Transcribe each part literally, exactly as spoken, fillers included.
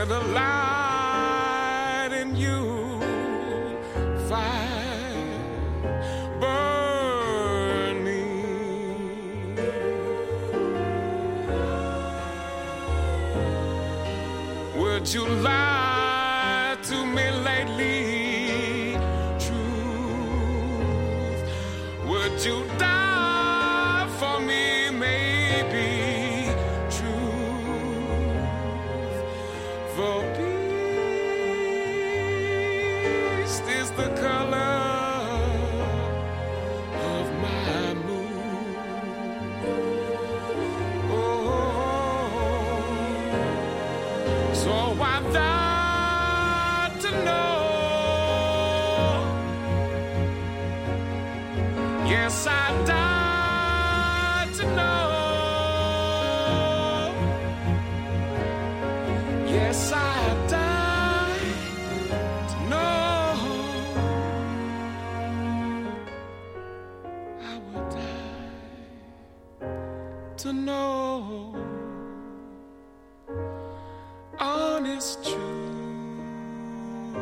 The light in you, fire burning. Would you lie to me lately? Truth. Would you die for me? Maybe. For peace is the color of my mood. Oh, so I died to know. Yes, I died to know. Yes, I died to know. I would die to know honest truth,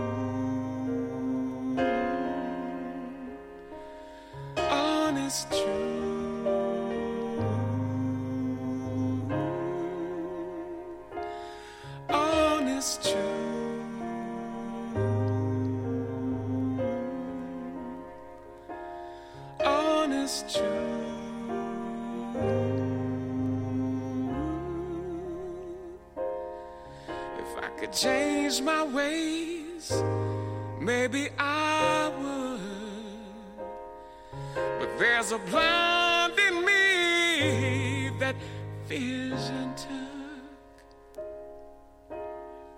honest truth, honest truth, honest truth. If I could change my ways, maybe I would. But there's a blind in me that fears into